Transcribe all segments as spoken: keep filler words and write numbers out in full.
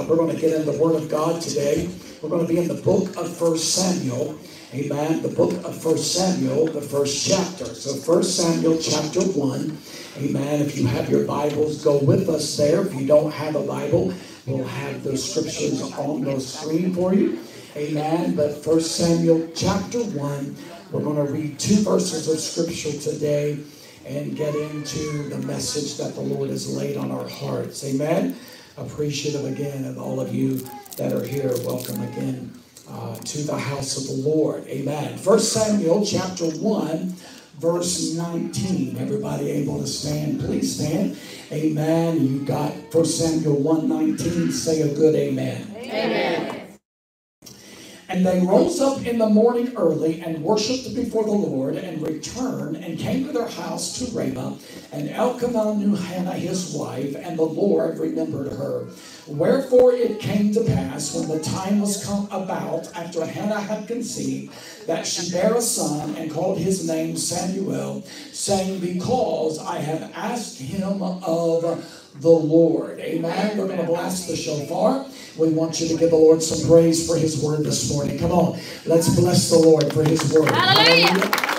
We're going to get in the Word of God today. We're going to be in the book of First Samuel. Amen. The book of First Samuel, the first chapter. So First Samuel chapter one. Amen. If you have your Bibles, go with us there. If you don't have a Bible, we'll have those scriptures on the screen for you. Amen. But First Samuel chapter one, we're going to read two verses of scripture today and get into the message that the Lord has laid on our hearts. Amen. Appreciative again of all of you that are here. Welcome again uh, to the house of the Lord. Amen. First Samuel chapter one, verse nineteen. Everybody able to stand? Please stand. Amen. You got First Samuel one nineteen. Say a good amen. Amen. And they rose up in the morning early and worshipped before the Lord and returned and came to their house to Ramah. And Elkanah knew Hannah his wife, and the Lord remembered her. Wherefore it came to pass, when the time was come about, after Hannah had conceived, that she bare a son, and called his name Samuel, saying, Because I have asked him of the Lord. Amen. We're going to blast the shofar. We want you to give the Lord some praise for his word this morning. Come on. Let's bless the Lord for his word. Hallelujah.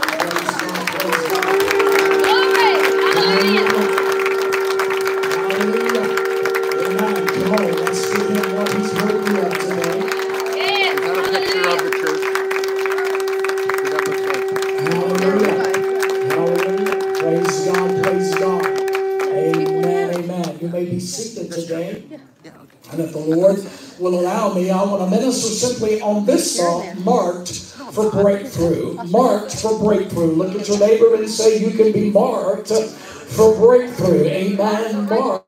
Hallelujah. Hallelujah. Amen. Come on. Let's give him what he's heard you of today. Yes. Hallelujah. Hallelujah. Praise God. Praise God. Amen. Amen. You may be seated today. And if the Lord will allow me, I want to minister simply on this song, Marked for Breakthrough. Marked for Breakthrough. Look at your neighbor and say, you can be marked for breakthrough. Amen. Marked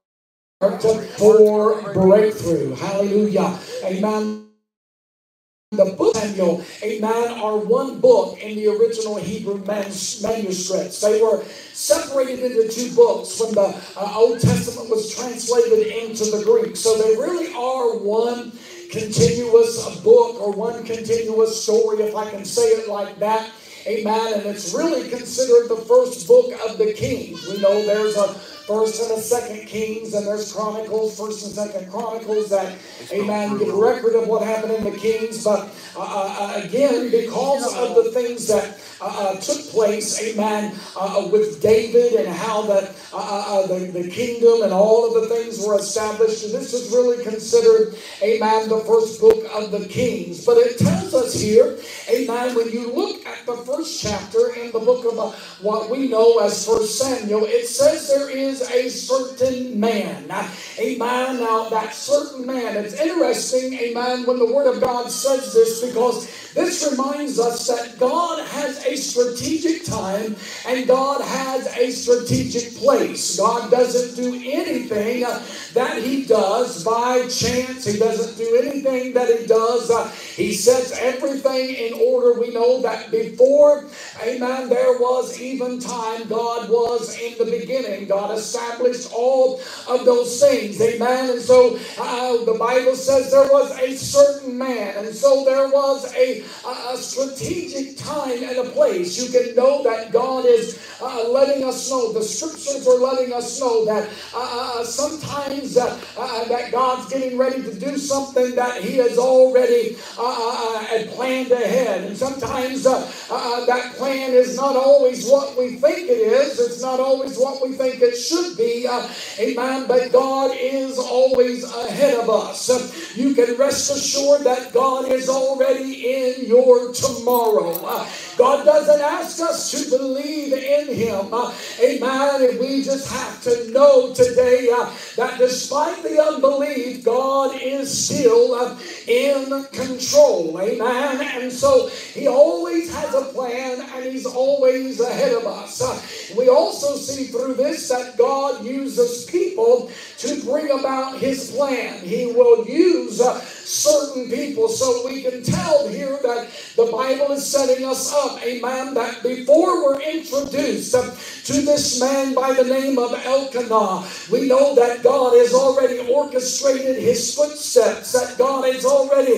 for breakthrough. Hallelujah. Amen. The book of Samuel, amen, are one book in the original Hebrew manuscripts. They were separated into two books when the uh, Old Testament was translated into the Greek. So they really are one continuous book or one continuous story, if I can say it like that. Amen. And it's really considered the first book of the Kings. We know there's a First and a Second Kings, and there's Chronicles, First and Second Chronicles that, amen, give record of what happened in the Kings. But uh, uh, again, because of the things that uh, uh, took place, amen, uh, with David and how that uh, uh, the, the kingdom and all of the things were established, and this is really considered, amen, the first book of the Kings. But it tells us here, amen, when you look at the first chapter in the book of uh, what we know as First Samuel, it says there is a certain man. Amen. Now that certain man, it's interesting, amen, when the Word of God says this, because this reminds us that God has a strategic time and God has a strategic place. God doesn't do anything uh, that he does by chance. He doesn't do anything that he does. Uh, he sets everything in order. We know that before, amen, there was even time, God was in the beginning. God established all of those things. Amen. And so uh, the Bible says there was a certain man. And so there was a, a strategic time and a place. You can know that God is uh, letting us know. The scriptures are letting us know that uh, sometimes uh, uh, that God's getting ready to do something that he has already uh, uh, planned ahead. And sometimes uh, uh, that plan is not always what we think it is. It's not always what we think it should be. Uh, amen. But God is always ahead of us. Uh, you can rest assured that God is already in your tomorrow. Uh, God doesn't ask us to believe in him. Uh, amen. And we just have to know today uh, that despite the unbelief, God is still uh, in control. Amen. And so he always has a plan and he's always ahead of us. Uh, we also see through this that God uses people to bring about his plan. He will use uh, certain people. So we can tell here that the Bible is setting us up, amen, that before we're introduced uh, to this man by the name of Elkanah, we know that God has already orchestrated his footsteps, that God has already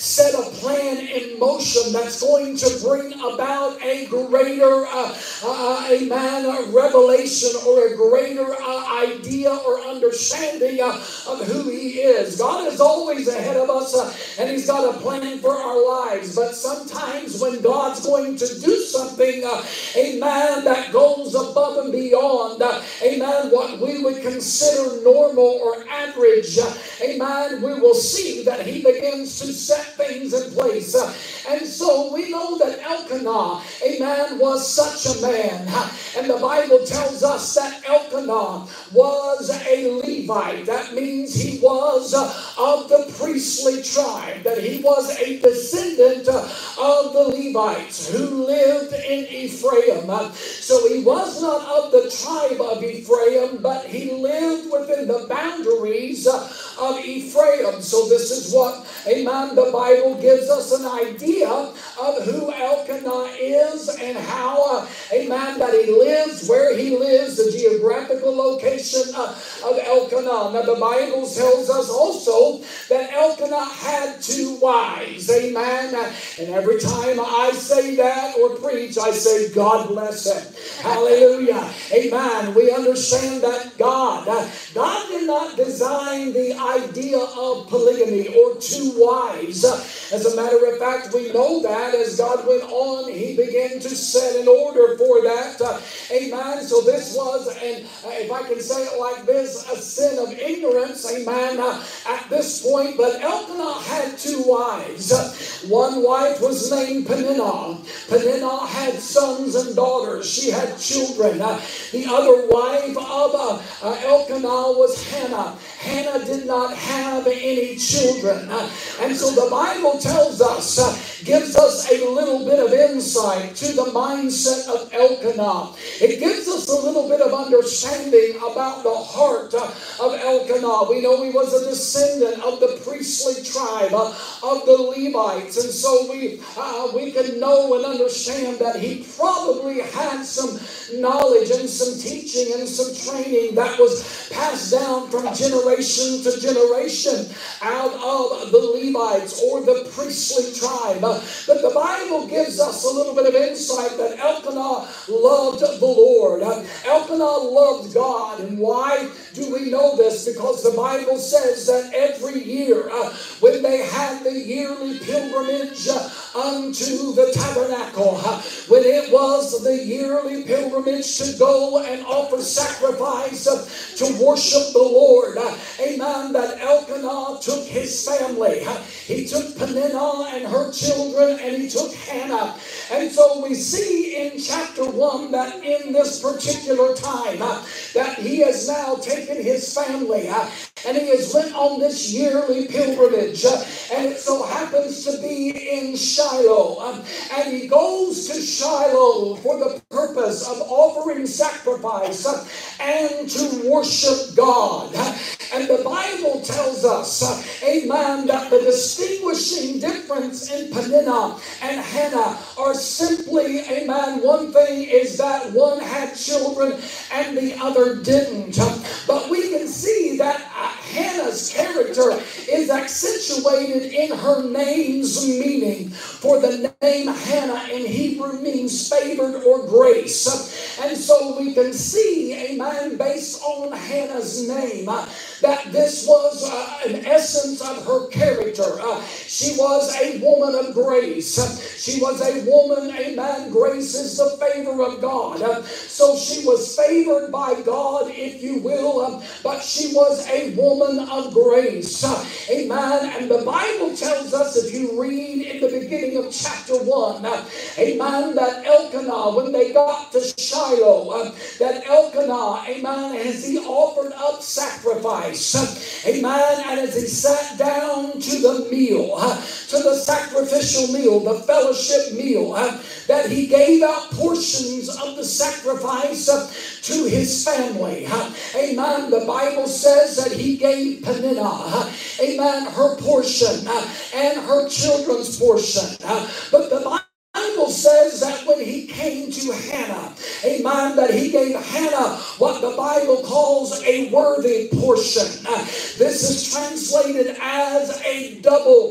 set a plan in motion that's going to bring about a greater, uh, uh, amen, a revelation or a greater uh, idea or understanding uh, of who He is. God is always ahead of us, uh, and He's got a plan for our lives. But sometimes when God's going to do something, uh, amen, that goes above and beyond, uh, amen, what we would consider normal or average, uh, amen, we will see that He begins to set things in place. Uh, and so we know that Elkanah, amen, was such a man. Uh, and the Bible tells us that Elkanah was a Levite. That means he was uh, of the priestly tribe, that he was a descendant uh, of the Levites who lived in Ephraim. Uh, so he was not of the tribe of Ephraim, but he lived within the boundaries uh, of Ephraim. So this is what, amen, the Bible gives us an idea of who Elkanah is and how, uh, amen, that he lives, where he lives, the geographical location uh, of Elkanah. Now the Bible tells us also that Elkanah had two wives, amen. And every time I say that or preach, I say, God bless him. Hallelujah. Amen. We understand that God, uh, God did not design the idea of polygamy or two wives. Uh, as a matter of fact, we know that as God went on, He began to set an order for that. Uh, amen. So this was, and uh, if I can say it like this, a sin of ignorance, amen, uh, at this point. But Elkanah had two wives. Uh, one wife was named Peninnah. Peninnah had sons and daughters. She had children. Uh, the other wife of uh, uh, Elkanah was Hannah. Hannah did not have any children. Uh, and so the Bible tells us, uh, gives us a little bit of insight to the mindset of Elkanah. It gives us a little bit of understanding about the heart uh, of Elkanah. We know he was a descendant of the priestly tribe uh, of the Levites. And so we, uh, we can know and understand that he probably had some knowledge and some teaching and some training that was passed down from generation to generation out of the Levites or the priestly tribe. Uh, but the Bible gives us a little bit of insight that Elkanah loved the Lord. Uh, Elkanah loved God. And why do we know this? Because the Bible says that every year uh, when they had the yearly pilgrimage uh, unto the tabernacle, uh, when it was the yearly pilgrimage to go and offer sacrifice uh, to worship the Lord, uh, amen, that Elkanah took his family. Uh, he took Peninnah and her children, and he took Hannah. And so we see in chapter one that in this particular time uh, that he has now taken his family uh, and he has went on this yearly pilgrimage, uh, and it so happens to be in Shiloh, um, and he goes to Shiloh for the purpose of offering sacrifice uh, and to worship God. Uh, and the Bible tells us, uh, amen, that the distinguishing difference in Peninnah and Hannah are simply, amen, one thing is that one had children and the other didn't. Uh, but we can see that uh, Hannah's character is accentuated in her name's meaning. For the name Hannah in Hebrew means favored or grace. And so we can see, amen, based on Hannah's name, uh, that this was uh, an essence of her character. Uh, she was a woman of grace. Uh, she was a woman, amen, grace is the favor of God. Uh, so she was favored by God, if you will, uh, but she was a woman of grace. Uh, amen. And the Bible tells us, if you read in the beginning of chapter one, uh, amen, that Elkanah, when they got to Shiloh, uh, that Elkanah, amen, as he offered up sacrifice, uh, amen, and as he sat down to the meal, uh, to the sacrificial meal, the fellowship meal, uh, that he gave out portions of the sacrifice uh, to his family. Uh, amen. The Bible says that he gave Peninnah, uh, amen, her portion uh, and her children's portion. Uh, but the Bible Bible says that when he came to Hannah, amen, that he gave Hannah what the Bible calls a worthy portion. Uh, this is translated as a double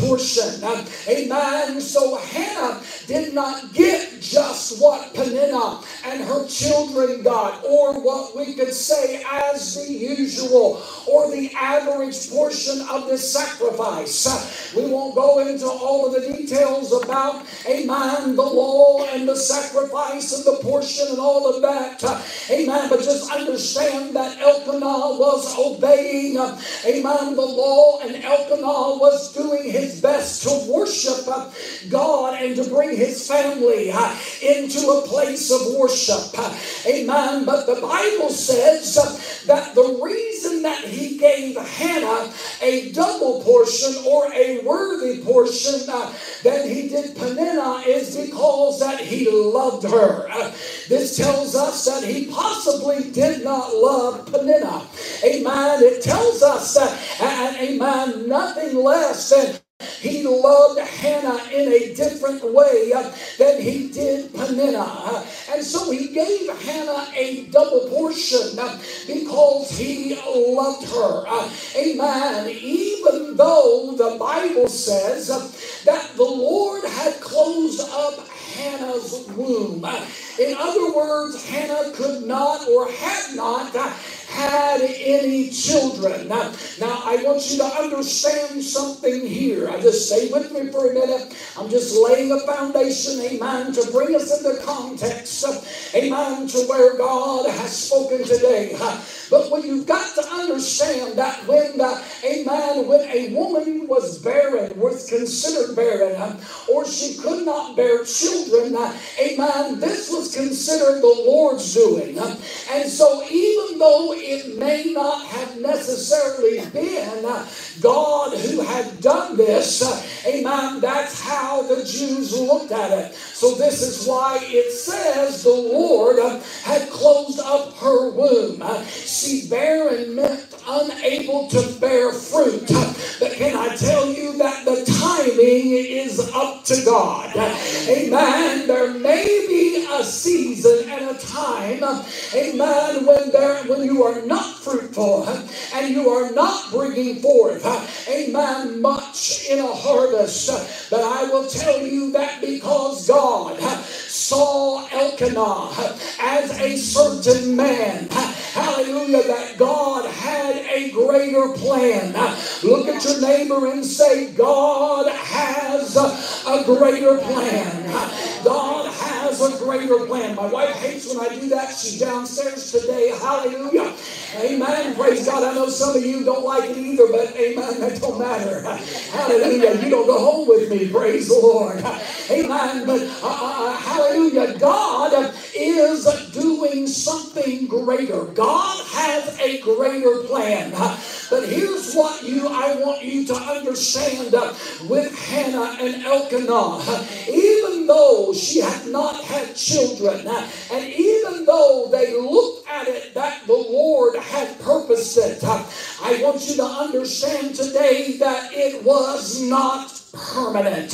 portion. Amen. So Hannah did not get just what Peninnah and her children got, or what we could say as the usual or the average portion of this sacrifice. We won't go into all of the details about, amen, the law and the sacrifice and the portion and all of that. Amen. But just understand that Elkanah was obeying, amen, the law, and Elkanah was doing his best to worship God and to bring his family into a place of worship. Amen. But the Bible says that the reason that he gave Hannah a double portion or a worthy portion uh, than he did Peninnah is because that he loved her. Uh, this tells us that he possibly did not love Peninnah. Amen. It tells us that, and amen, nothing less than he loved Hannah in a different way uh, than he did Peninnah. Uh, and so he gave Hannah a double portion uh, because he loved her. Uh, amen. Even though the Bible says uh, that the Lord had closed up Hannah's womb. Uh, in other words, Hannah could not or had not uh, had any children. Now, now, I want you to understand something here. I just stay with me for a minute. I'm just laying a foundation, amen, to bring us into context, amen, to where God has spoken today. But when you've got to understand that when, uh, amen, when a woman was barren, was considered barren, uh, or she could not bear children, uh, amen, this was considered the Lord's doing. Uh, and so even though it may not have necessarily been uh, God who had done this, uh, amen, that's how the Jews looked at it. So this is why it says the Lord uh, had closed up her womb. Uh, see, barren meant unable to bear fruit. Uh, but can I tell you that the timing is up to God? Uh, amen. There may be a season and a time, uh, amen, when there when you are not fruitful uh, and you are not bringing forth, uh, amen, much in a harvest. Uh, but I will tell you that because God uh, saw Elkanah uh, as a certain man, uh, hallelujah, that God had a greater plan. Uh, look at your neighbor and say, God has uh, a greater plan. Uh, God has a greater plan. My wife hates when I do that. She's downstairs today. Hallelujah. Amen. Praise God. I know some of you don't like it either, but amen, that don't matter. Hallelujah. You don't go home with me. Praise the Lord. Amen. But uh, uh, hallelujah. God is doing something greater. God has a greater plan. But here's what you I want you to understand uh, with Hannah and Elkanah. Even though she had not had children, uh, and even though they looked at it that the Lord had purposed it, uh, I want you to understand today that it was not permanent.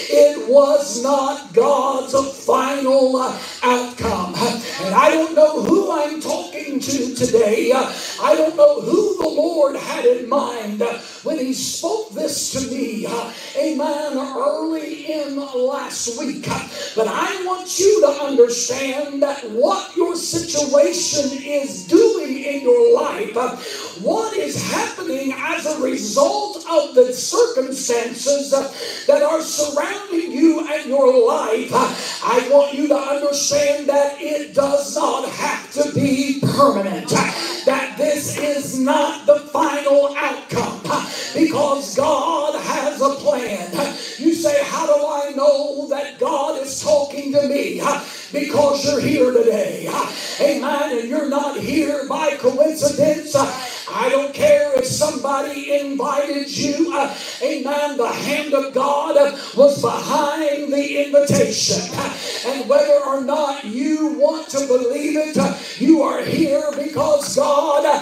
It was not God's final outcome. And I don't know who I'm talking to today. I don't know who the Lord had in mind when He spoke this to me, amen, early in last week. But I want you to understand that what your situation is doing in your life, what is happening as a result of the circumstances that are surrounding you and your life, I want you to understand that it does not have to be permanent. That this is not the final outcome, because God has a plan. You say, how do I know that God is talking to me? Because you're here today. Amen. And you're not here by coincidence. I don't care if somebody invited you. Uh, amen. The hand of God uh, was behind the invitation. Uh, and whether or not you want to believe it, uh, you are here because God uh,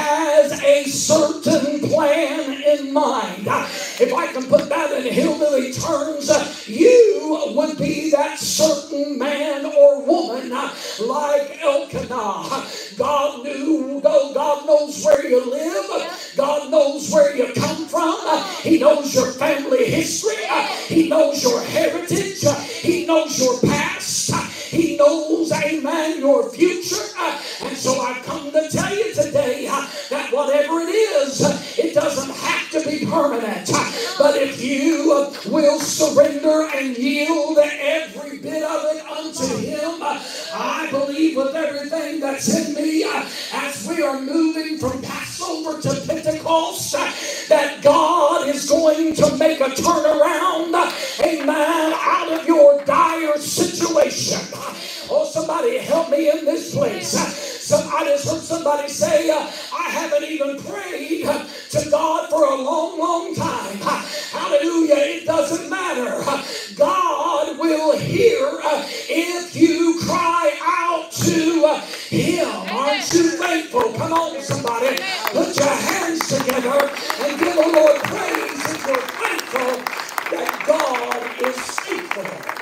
has a certain plan in mind. Uh, if I can put that in hillbilly terms, uh, you would be that certain man or woman uh, like Elkanah. God knew, God knows where you live. God knows where you come from. He He knows your family history. He knows your heritage. He knows your past. He knows, amen, your future. And so I've come to tell you today that whatever it is, it doesn't have to be permanent. But if you will surrender and yield every bit of it unto Him, I believe with everything that's in me, as we are moving from Passover to Pentecost, that God is going to make a turnaround, amen, out of your dire situation. Oh, somebody help me in this place. Some, I just heard somebody say, uh, I haven't even prayed uh, to God for a long, long time. Uh, hallelujah. It doesn't matter. Uh, God will hear uh, if you cry out to uh, Him. Aren't you thankful? Come on, somebody. Put your hands together and give the Lord praise if you're thankful that God is faithful.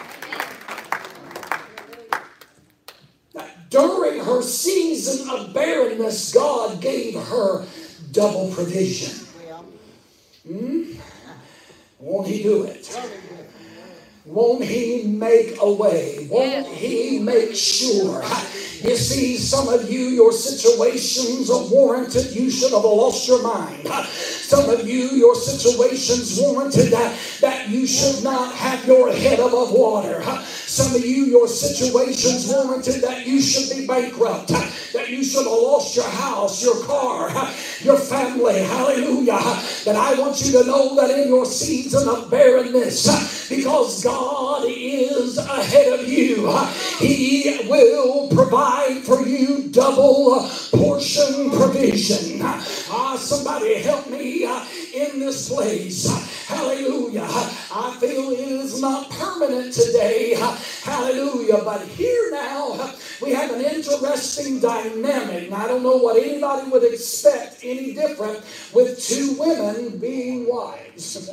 During her season of barrenness, God gave her double provision. Hmm? Won't He do it? Won't He make a way? Won't He make sure? You see, some of you, your situations are warranted. You should have lost your mind. Some of you, your situations warranted that, that you should not have your head above water. Some of you, your situations warranted that you should be bankrupt, that you should have lost your house, your car, your family. Hallelujah. But I want you to know that in your season of barrenness, because God is ahead of you, He will provide for you double portion provision. Ah, somebody help me uh, in this place. Hallelujah. I feel it is not permanent today. Hallelujah. But here now, we have an interesting dynamic. Now, I don't know what anybody would expect any different with two women being wives.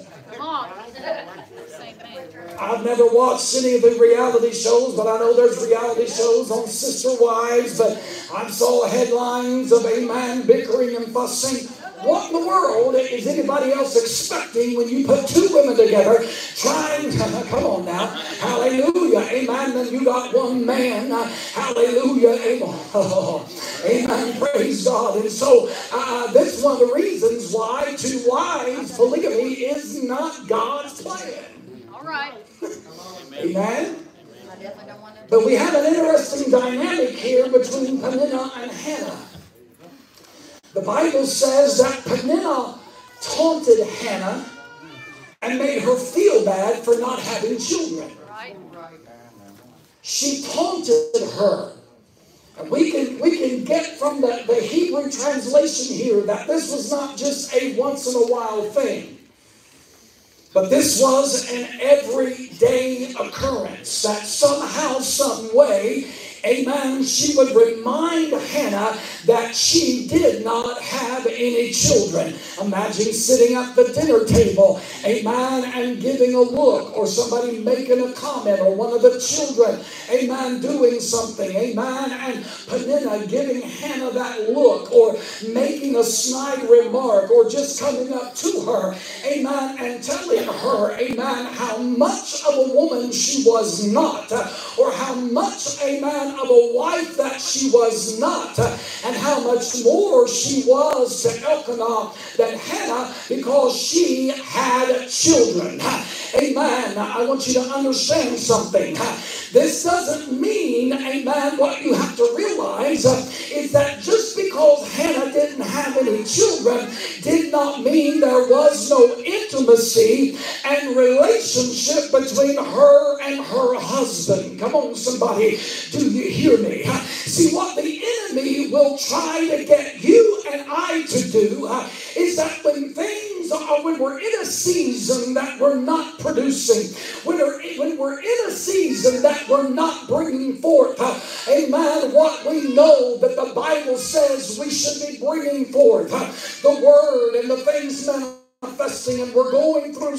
I've never watched any of the reality shows, but I know there's reality shows on sister wives. But I saw headlines of a man bickering and fussing. What in the world is anybody else expecting when you put two women together trying to, come on now, hallelujah, amen, then you got one man, hallelujah, amen, oh, amen, praise God. And so uh, that's one of the reasons why two wives, polygamy is not God's plan. All right. Amen. But we have an interesting dynamic here between Peninnah and Hannah. The Bible says that Peninnah taunted Hannah and made her feel bad for not having children. She taunted her. And we can, we can get from the, the Hebrew translation here that this was not just a once in a while thing. But this was an everyday occurrence that somehow, some way, amen, she would remind Hannah that she did not have any children. Imagine sitting at the dinner table, amen, and giving a look, or somebody making a comment, or one of the children, amen, doing something, amen, and Peninnah giving Hannah that look, or making a snide remark, or just coming up to her, amen, and telling her, amen, how much of a woman she was not, or how much, amen, of a wife that she was not, and how much more she was to Elkanah than Hannah, because she had children. Amen. I want you to understand something. This doesn't mean, amen, what you have to realize is that just because Hannah didn't have any children did not mean there was no intimacy and relationship between her and her husband. Come on, somebody. Do you hear me? See, what the enemy will try to get you and I to do uh, is that when things are, when we're in a season that we're not producing, when we're, when we're in a season that we're not bringing forth, uh, amen, what we know that the Bible says we should be bringing forth, uh, the word and the things manifesting, and we're going through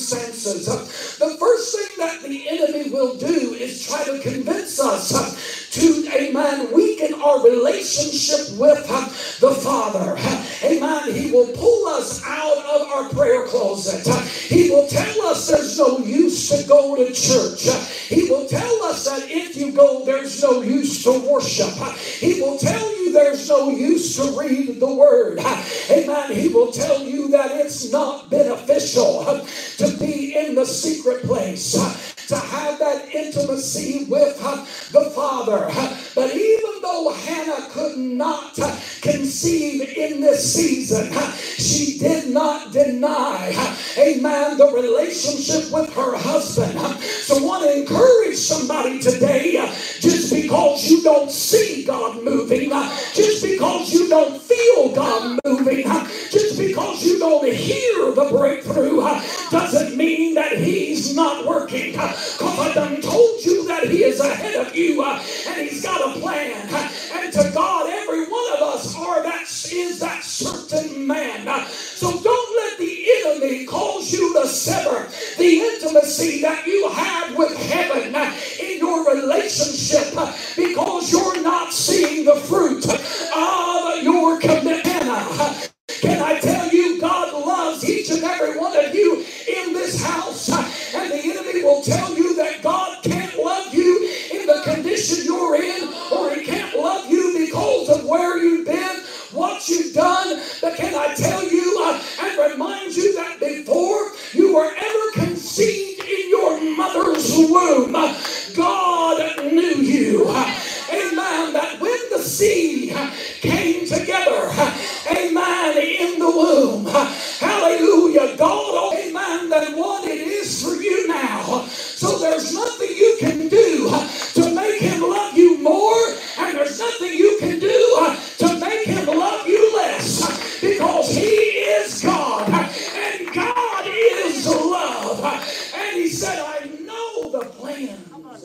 circumstances. Uh, the first thing that the enemy will do is try to convince us uh, to, amen, weaken our relationship with uh, the Father. Amen. He will pull us out of our prayer closet. He will tell us there's no use to go to church. He will tell us that if you go, there's no use to worship. He will tell you there's no use to read the Word. Amen. He will tell you that it's not beneficial to be in the secret place, to have that intimacy with the Father. But even though Hannah could not conceive in this season, she did not deny, amen, the relationship with her husband. So I want to encourage somebody today, just because you don't see God moving, just because you don't feel God moving, just because you don't hear the breakthrough, doesn't mean that He's not working. Because I done told you that He is ahead of you, and He's got a plan. And to God, every one of us are that is that certain man. So don't let the enemy cause you to sever the intimacy that you have with heaven in your relationship, because you're not seeing the fruit of your commitment. Can I tell you, God loves each and every one of you in this house, and the enemy will tell you that God can't love you in the condition you're in, or He can't love you because of where you've been, what you've done. But can I tell you uh, and remind you that before you were ever conceived in your mother's womb, God knew you. Amen. That when the seed came together, amen, in the womb, hallelujah, God, amen, that what it is for you now. So there's nothing you can do to make Him love you more, and there's nothing you can do to make Him love you less, because He is God, and God is love. And He said, I know the plans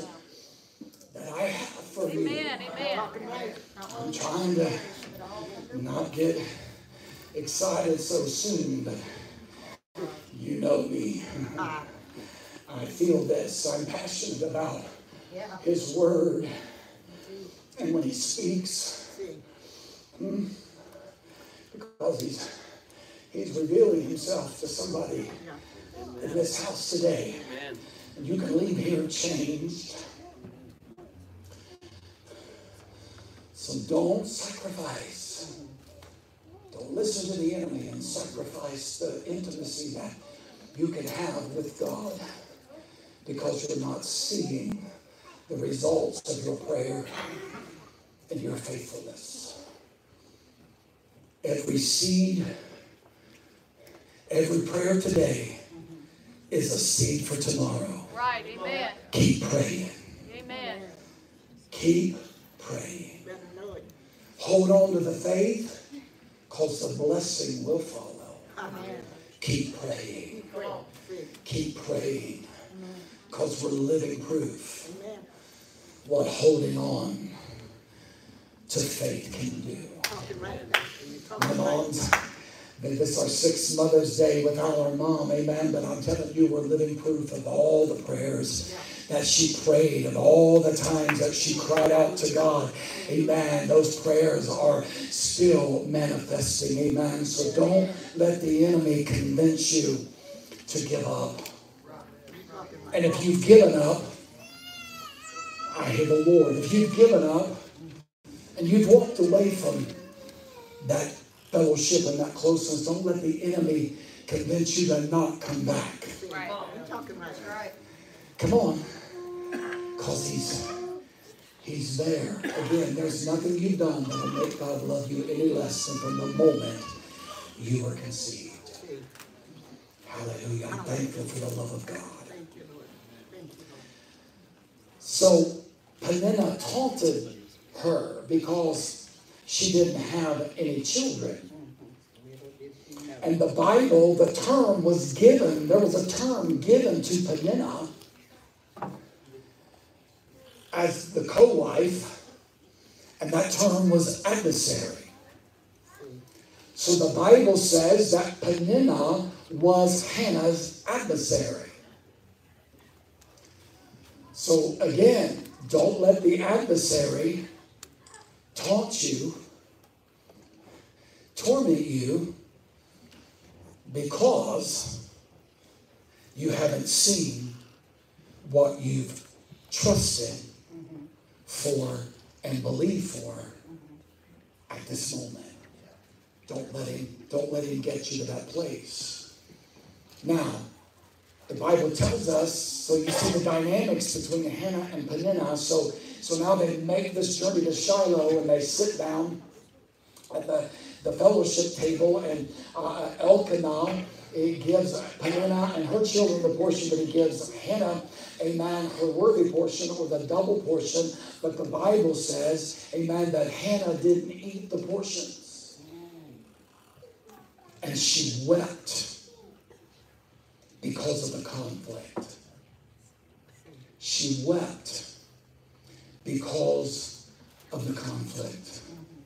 that I have for you. Amen, amen. I'm trying to not get excited so soon, but you know me. I feel this. I'm passionate about His Word. And when He speaks, hmm, because He's He's revealing Himself to somebody in this house today. And you can leave here changed. So don't sacrifice. Don't listen to the enemy and sacrifice the intimacy that you can have with God, because you're not seeing the results of your prayer and your faithfulness. Every seed, every prayer today is a seed for tomorrow. Right, amen. Keep praying. Amen. Keep praying. Hold on to the faith, because the blessing will follow. Amen. Keep praying. Keep praying, because we're living proof what holding on to faith can do. My moms, this is our sixth Mother's Day without our mom, amen, but I'm telling you, we're living proof of all the prayers that she prayed and all the times that she cried out to God. Amen. Those prayers are still manifesting. Amen. So don't let the enemy convince you to give up. And if you've given up, I hear the Lord. If you've given up and you've walked away from that fellowship and that closeness, don't let the enemy convince you to not come back. Right. You're talking right. Come on. Because he's, he's there. Again, there's nothing you've done that will make God love you any less than from the moment you were conceived. Hallelujah. I'm thankful for the love of God. So Peninnah taunted her because she didn't have any children. And the Bible, the term was given, there was a term given to Peninnah as the co-wife, and that term was adversary. So the Bible says that Peninnah was Hannah's adversary. So again, Don't let the adversary taunt you, torment you, because you haven't seen what you've trusted for and believed for at this moment. Don't let him, don't let him get you to that place. Now, the Bible tells us, so you see the dynamics between Hannah and Peninnah. So, so now they make this journey to Shiloh, and they sit down at the, the fellowship table, and uh, Elkanah, he gives Peninnah and her children the portion, but he gives Hannah, amen, her worthy portion, or the double portion. But the Bible says, amen, that Hannah didn't eat the portions. And she wept because of the conflict. She wept because of the conflict.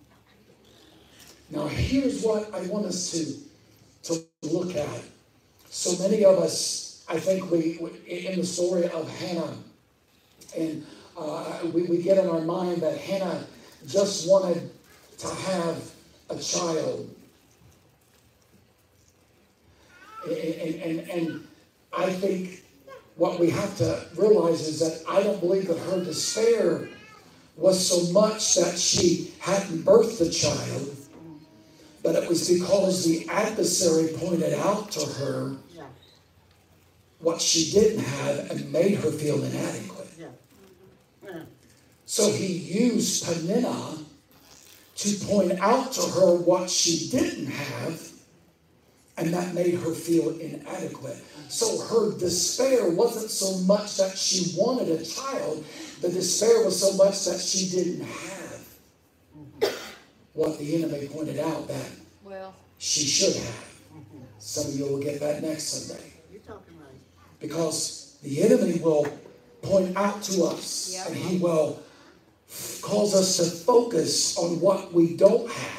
Now, here's what I want us to, to look at. So many of us, I think we, in the story of Hannah, and uh, we, we get in our mind that Hannah just wanted to have a child. And, and, and I think what we have to realize is that I don't believe that her despair was so much that she hadn't birthed the child, but it was because the adversary pointed out to her what she didn't have and made her feel inadequate. So he used Peninnah to point out to her what she didn't have, and that made her feel inadequate. So her despair wasn't so much that she wanted a child. The despair was so much that she didn't have what the enemy pointed out that well, she should have. Some of you will get that next Sunday. You're talking right. Because the enemy will point out to us, yep. and he will cause us to focus on what we don't have.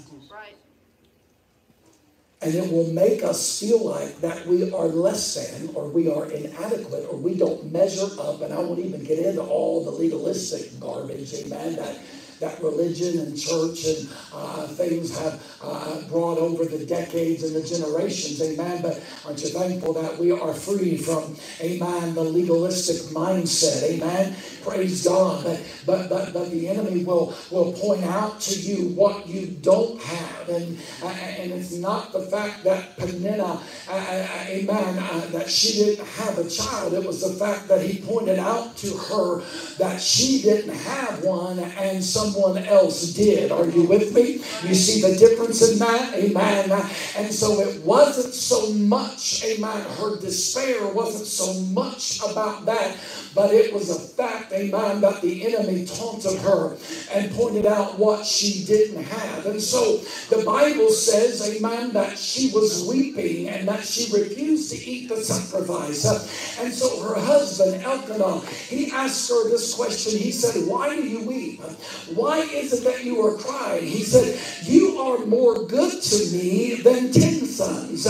And it will make us feel like that we are less than, or we are inadequate, or we don't measure up. And I won't even get into all the legalistic garbage, amen, that, that religion and church and uh, things have uh, brought over the decades and the generations, amen. But aren't you thankful that we are free from, amen, the legalistic mindset, amen. Praise God. But, but, but, but the enemy will, will point out to you what you don't have. And, uh, and it's not the fact that Peninnah, uh, uh, amen, uh, that she didn't have a child. It was the fact that he pointed out to her that she didn't have one and someone else did. Are you with me? You see the difference in that? Amen. And so it wasn't so much, amen, her despair wasn't so much about that, but it was a fact, amen, that the enemy taunted her and pointed out what she didn't have. And so the Bible says, amen, that she was weeping and that she refused to eat the sacrifice. And so her husband, Elkanah, he asked her this question. He said, why do you weep? Why is it that you are crying? He said, you are more good to me than ten sons.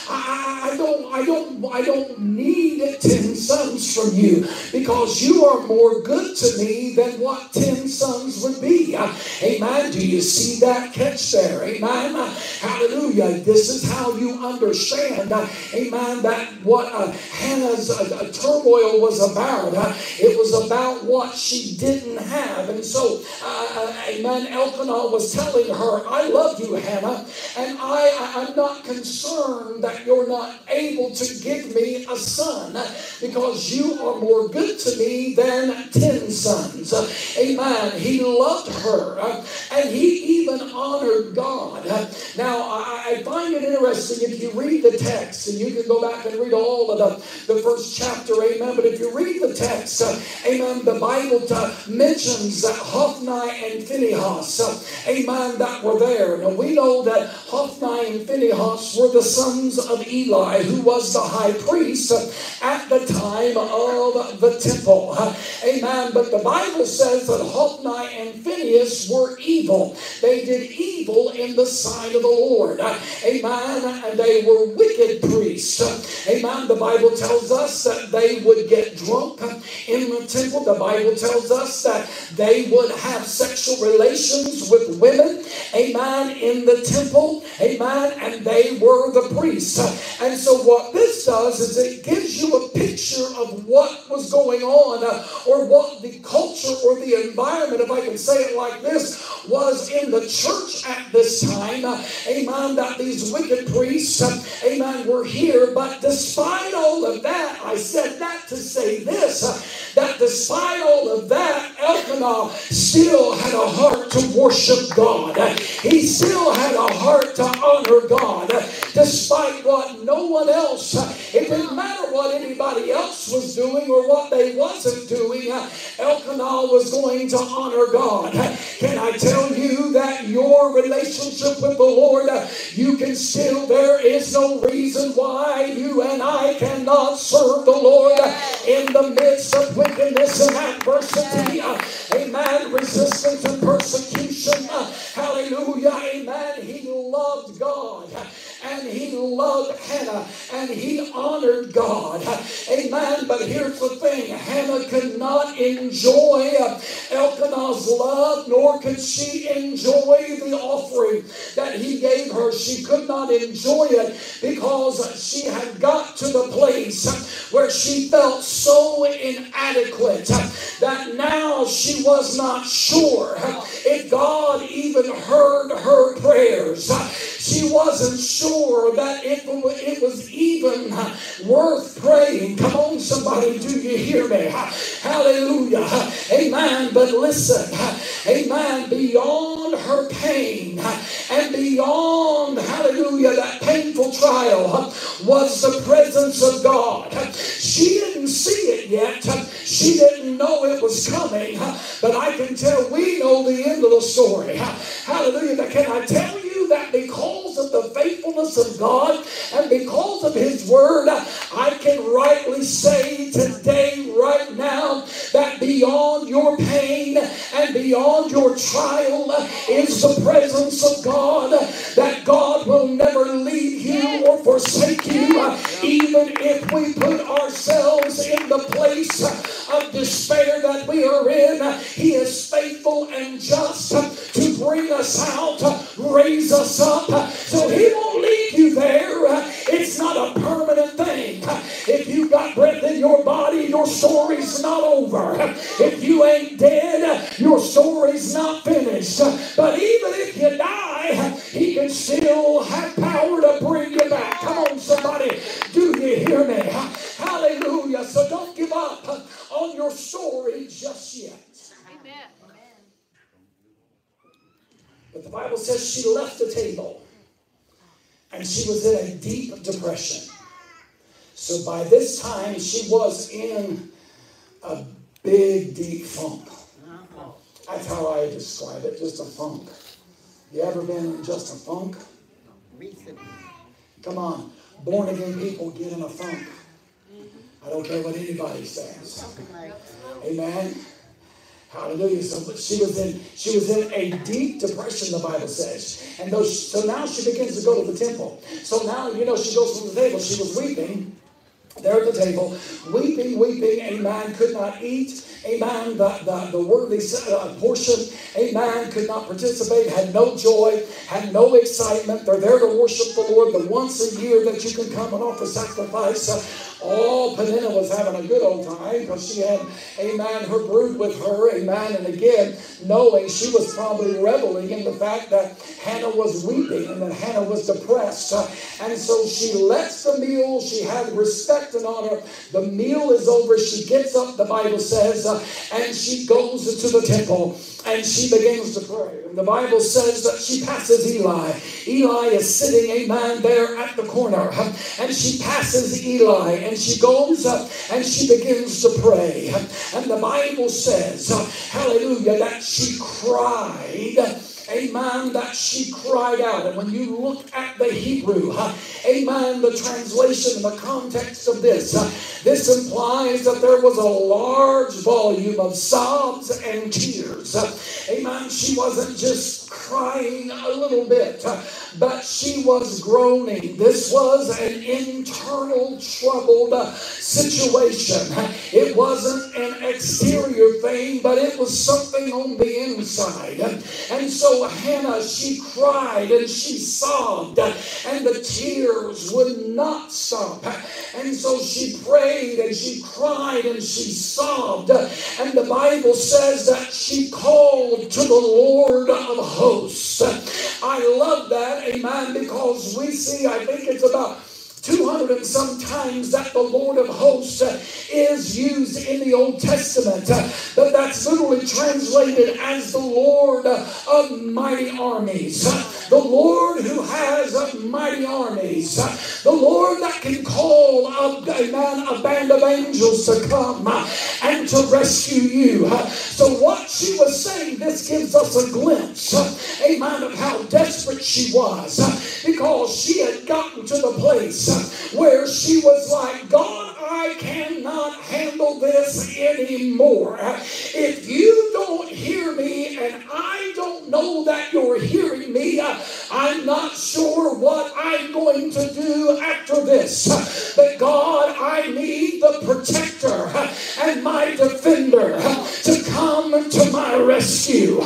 I, I don't, I don't, I don't need ten sons from you, because you are more good to me than what ten sons would be. Amen. Do you see that catch there? Amen. Hallelujah. This is how you understand, amen, that what uh, Hannah's uh, turmoil was about. Uh, it was about what she didn't have. And so, uh, amen, Elkanah was telling her, I love you, Hannah, and I, I'm not concerned that you're not able to give me a son, because you are more good to me than ten sons. Amen. He loved her, and he even honored God. Now, I find it interesting if you read the text, and you can go back and read all of the, the first chapter, amen, but if you read the text, amen, the Bible mentions that Hophni and Phinehas, amen, that were there. Now, we know that Hophni and Phinehas were the sons of Eli, who was the high high priest at the time of the temple. Amen. But the Bible says that Hophni and Phinehas were evil. They did evil in the sight of the Lord. Amen. And they were wicked priests. Amen. The Bible tells us that they would get drunk in the temple. The Bible tells us that they would have sexual relations with women. Amen. In the temple. Amen. And they were the priests. And so what this does is it gives you a picture of what was going on, uh, or what the culture or the environment, if I can say it like this, was in the church at this time. Uh, amen. That these wicked priests, uh, amen, were here. But despite all of that, I said that to say this, uh, that despite all of that, Elkanah still had a heart to worship God. Uh, he still had a heart to honor God. Uh, despite what no one else, uh, it didn't matter what anybody else was doing or what they wasn't doing, uh, Elkanah was going to honor God. Uh, can I tell you that your relationship with the Lord, uh, you can still, there is no reason why you and I cannot serve the Lord uh, in the midst of wickedness and adversity. Uh, amen. Resistance and persecution. Uh, hallelujah. Amen. He loved God. Uh, And he loved Hannah, and he honored God. Amen. But here's the thing. Hannah could not enjoy Elkanah's love, nor could she enjoy the offering that he gave her. She could not enjoy it because she had got to the place where she felt so inadequate that now she was not sure if God even heard her prayers. She wasn't sure that it, it was even worth praying. Come on, somebody, do you hear me? Hallelujah. Amen. But listen, amen, beyond her pain and beyond, hallelujah, that painful trial was the presence of God. She didn't see it yet. She didn't know it was coming. But I can tell we know the end of the story. Hallelujah. But can I tell you that because of the faithfulness of God and because of His Word, I can rightly say today, right now, that beyond your pain and beyond your trial is the presence of God, that God will never leave you or forsake you, even if we put ourselves in the place of despair that we are in. He is faithful and just to bring us out, raise us up, so He won't leave you there. It's not a permanent thing. If you got breath in your body, your story's not over. If you ain't dead, your story's not finished. But even if you die, He can still have power to bring you back. Come on, somebody, do you hear me? Hallelujah. So don't give up on your story just yet. Amen. But the Bible says she left the table and she was in a deep depression. So by this time she was in a big, deep funk. That's how I describe it, just a funk. You ever been in just a funk? Come on, born again people get in a funk. I don't care what anybody says. Amen. Hallelujah. So she was in she was in a deep depression, the Bible says. And those, so now she begins to go to the temple. So now, you know, she goes to the table. She was weeping there at the table, weeping, weeping. Amen. Could not eat. Amen. The, the, the worthy uh, portion, amen, could not participate, had no joy, had no excitement. They're there to worship the Lord the once a year that you can come and offer sacrifice. Uh, Oh, Peninnah was having a good old time because she had, amen, her brood with her, amen. And again, knowing she was probably reveling in the fact that Hannah was weeping and that Hannah was depressed. Uh, and so she lets the meal. She had respect and honor. The meal is over. She gets up, the Bible says, uh, and she goes into the temple. And she begins to pray. And the Bible says that she passes Eli. Eli is sitting, amen, there at the corner. And she passes Eli. And she goes up and she begins to pray. And the Bible says, hallelujah, that she cried amen, that she cried out. And when you look at the Hebrew, uh, amen, the translation, the context of this, uh, this implies that there was a large volume of sobs and tears. Uh, amen. She wasn't just crying a little bit, uh, but she was groaning. This was an internal troubled uh, situation. It wasn't an exterior thing, but it was something on the inside. And so Hannah, she cried and she sobbed, and the tears would not stop. And so she prayed and she cried and she sobbed. And the Bible says that she called to the Lord of hosts. I love that, amen, because we see, I think it's about two hundred and some times that the Lord of hosts uh, is used in the Old Testament. Uh, but that's literally translated as the Lord uh, of mighty armies. Uh, the Lord who has uh, mighty armies. Uh, the Lord that can call a, a, man, a band of angels to come uh, and to rescue you. Uh, so what she was saying, this gives us a glimpse, uh, amen, of how desperate she was. Uh, because she had gotten to the place uh, where she was like, God, I cannot handle this anymore. If you don't hear me and I don't know that you're hearing me, I'm not sure what I'm going to do after this. But God, I need the protector and my defender to come to my rescue.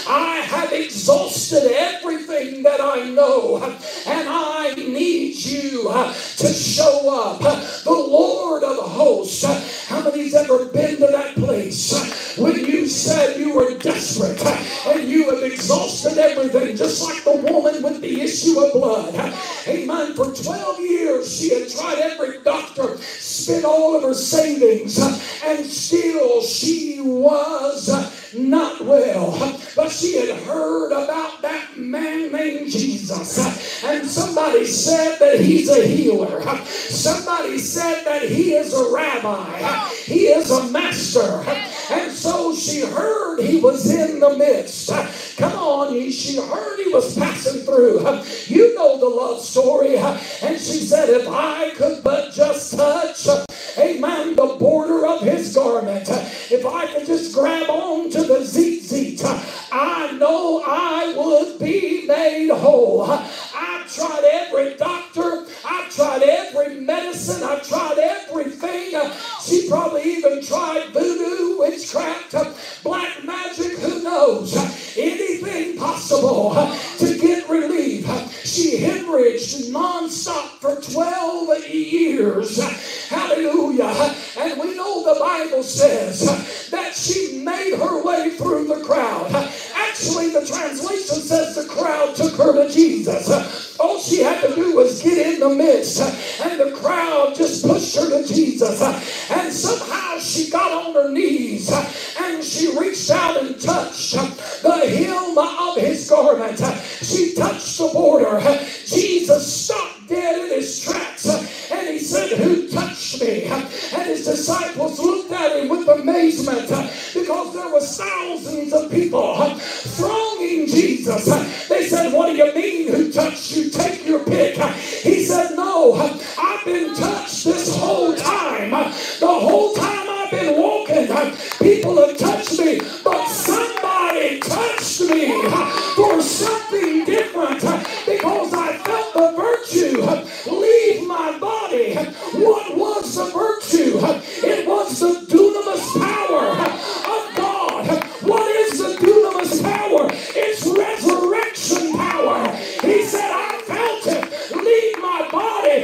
I have exhausted everything that I know, and I need you to show up. The Lord of hosts. How many's ever been to that place when you said you were desperate and you have exhausted everything, just like the woman with the issue of blood? Amen. For twelve years she had tried every doctor, spent all of her savings, and still she was not well. But she had heard about that man named Jesus, and somebody said that he's a healer. Somebody said that he is a rabbi. He is a master. And so she heard he was in the midst. Come on, she heard he was passing through. You know the love story. And she said, if I could but just touch, amen, the border of his garment, if I could just grab on to the zit zit, I know I would be made whole. I tried every doctor. I tried every medicine. I tried everything. She probably even tried voodoo, witchcraft, black magic, who knows. Anything possible to get relief. She hemorrhaged nonstop for twelve years. Hallelujah. And we know the Bible says that she made her way through the crowd. Actually, the translation says the crowd took her to Jesus. All she had to do was get in the midst, and the crowd just pushed her to Jesus. And somehow she got on her knees, and she reached out and touched the hem of his garment. She touched the border. Jesus stopped dead in his tracks, and he said, who touched me? And his disciples looked at him with amazement, because there were thousands of people thronging Jesus. They said, what do you mean, who touched you? Take your pick. He said, no, I've been touched this whole time. The whole time I've been walking, people have touched me, but somebody touched me for something different, because I felt the virtue leave my body. What was the virtue? It was the dunamis power of God. What is the dunamis power? It's resurrection power. He said, I felt it leave my body.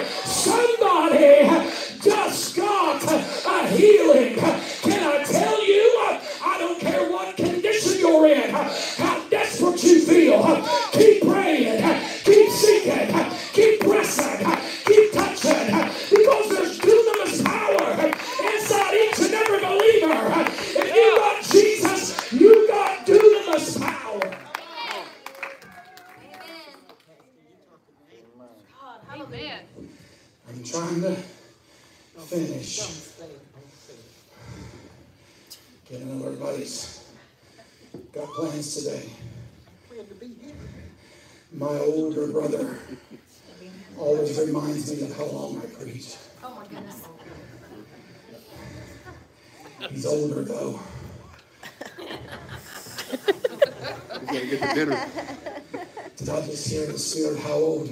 Somebody just got a healing. Can I tell you, I don't care what condition you're in, how desperate you feel, keep praying, keep seeking, keep pressing, keep touching, because there's dunamis power inside each and every believer. If you got Jesus, you got dunamis power. Amen. I'm trying to finish. Get another everybody's got plans today. My older brother always reminds me of how long I preach. Oh my goodness. He's older though. We gotta get to dinner. Did I just hear the spirit? How old?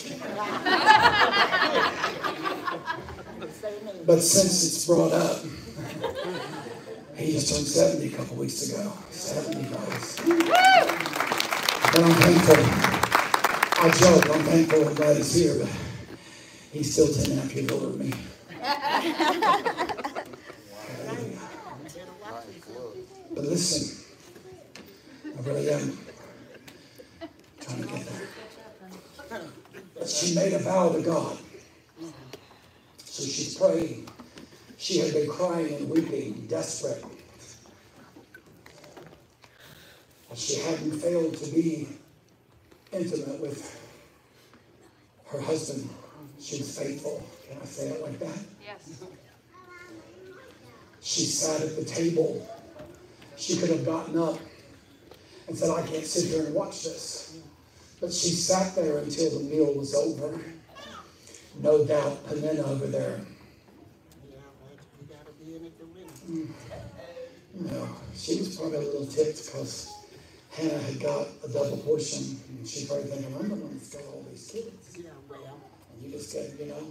But since it's brought up, he just turned seventy a couple weeks ago. seventy guys. But I'm thankful. I joke, I'm thankful I'm glad he's here, but he's still ten and a half years older than me. But listen, I really am trying to get there. But she made a vow to God. So she's praying. She had been crying and weeping, desperate. But she hadn't failed to be intimate with her husband. She was faithful. Can I say it like that? Yes. She sat at the table. She could have gotten up and said, I can't sit here and watch this. But she sat there until the meal was over. No doubt, Panina over there. Mm. No, she was probably a little ticked because Hannah had got a double portion. And she probably thinking, I'm the one that's got all these kids. And you just get, you know.